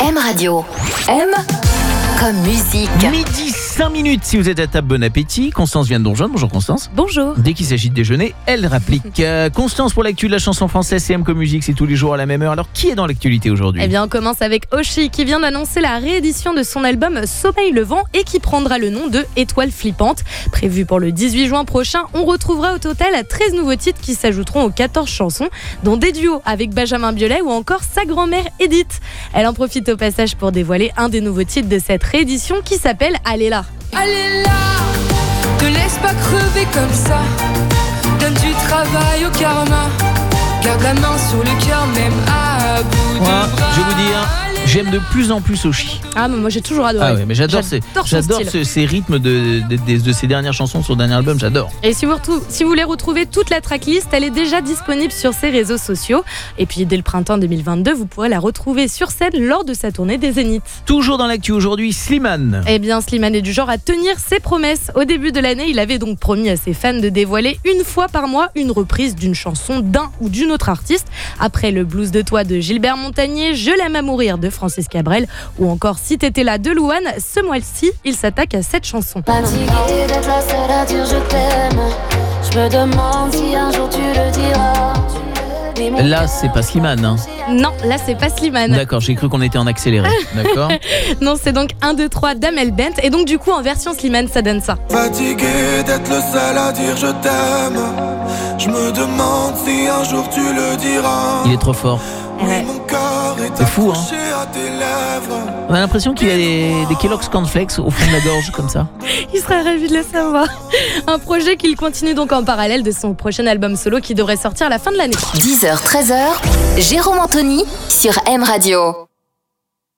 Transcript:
M Radio. M comme musique. Midi 5 minutes si vous êtes à table, bon appétit. Constance vient de nous rejoindre. Bonjour Constance. Bonjour. Dès qu'il s'agit de déjeuner, elle réplique. Constance, pour l'actu de la chanson française, c'est M comme musique, c'est tous les jours à la même heure. Alors qui est dans l'actualité aujourd'hui ? Eh bien, on commence avec Oshi qui vient d'annoncer la réédition de son album Sommeil Levant et qui prendra le nom de Étoile Flippante. Prévu pour le 18 juin prochain, on retrouvera au total 13 nouveaux titres qui s'ajouteront aux 14 chansons, dont des duos avec Benjamin Biolay ou encore sa grand-mère Edith. Elle en profite au passage pour dévoiler un des nouveaux titres de cette réédition qui s'appelle Allez là. Allez là, te laisse pas crever comme ça. Donne du travail au karma. Garde la main sur le cœur, même à bout de bras. Je vais vous dire, j'aime de plus en plus Oshi. Ah, mais moi j'ai toujours adoré. Ah ouais, mais j'adore ces rythmes de ses dernières chansons, son dernier album, j'adore. Et si vous voulez retrouver toute la tracklist, elle est déjà disponible sur ses réseaux sociaux. Et puis dès le printemps 2022, vous pourrez la retrouver sur scène lors de sa tournée des Zéniths. Toujours dans l'actu aujourd'hui, Slimane. Eh bien, Slimane est du genre à tenir ses promesses. Au début de l'année, il avait donc promis à ses fans de dévoiler une fois par mois une reprise d'une chanson d'un ou d'une autre artiste. Après le blues de toi de Gilbert Montagnier, Je l'aime à mourir de Francis Cabrel ou encore Si t'étais là de Louane, ce mois-ci, il s'attaque à cette chanson. Fatiguée d'être la seule à dire je t'aime. Je me demande si un jour tu le diras. Là, c'est pas Slimane, hein. Non, là c'est pas Slimane. D'accord, j'ai cru qu'on était en accéléré. D'accord. Non, c'est donc 1, 2, 3 d'Amel Bent. Et donc du coup, en version Slimane, ça donne ça. Fatigué d'être le seul à dire je t'aime. Je me demande si un jour tu le diras. Il est trop fort. Ouais. C'est fou, hein. On a l'impression qu'il a des Kellogg's Cornflakes au fond de la gorge, comme ça. Il sera ravi de le savoir. Un projet qu'il continue donc en parallèle de son prochain album solo qui devrait sortir à la fin de l'année. 10h, 13h, Jérôme Anthony sur M Radio.